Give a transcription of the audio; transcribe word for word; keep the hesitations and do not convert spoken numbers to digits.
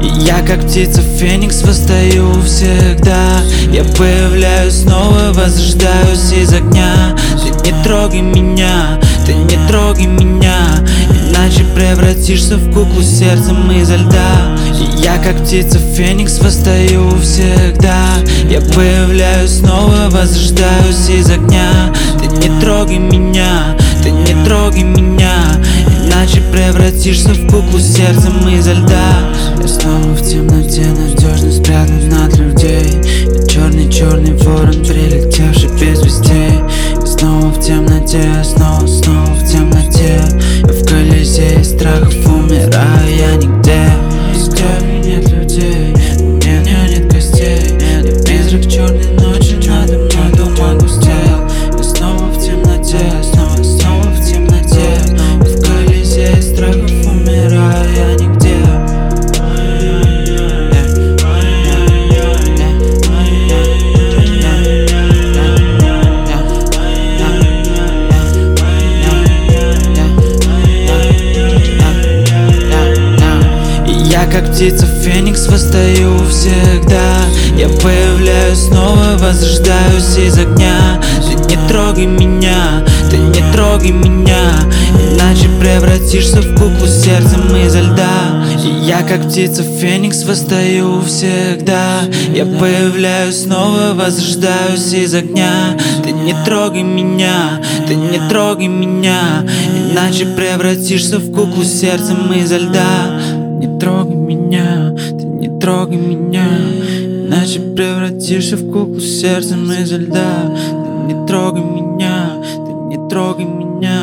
И я как птица Феникс восстаю всегда. Я появляюсь снова, возрождаюсь из огня. Ты не трогай меня, ты не трогай меня, иначе превратишься в куклу сердцем изо льда. И я как птица Феникс восстаю всегда. Я появляюсь снова, возрождаюсь из огня. Ты не трогай меня, ты не трогай меня, иначе превратишься в куклу сердцем изо льда. Я снова в темноте, надежно спрятан от людей. Я черный-черный ворон, прилетевший без вестей. Я снова в темноте, я снова, снова в темноте. Я в колесе страхов умираю, я нигде. Нигде нет людей, у меня нет костей. Я призрак черной ночи, надо мной туман густел. Я снова в темноте, я снова, снова в темноте. Я в колесе страхов умираю, я нигде. Я как птица Феникс восстаю всегда. Я появляюсь снова, возрождаюсь из огня. Ты не трогай меня, ты не трогай меня, иначе превратишься в куклу сердцем изо льда. И я как птица Феникс восстаю всегда. Я появляюсь снова, возрождаюсь из огня. Ты не трогай меня, ты не трогай меня, иначе превратишься в куклу сердцем изо льда. Не трогай меня, ты не трогай меня, иначе превратишься в куклу сердцем изо льда. Ты не трогай меня, ты не трогай меня.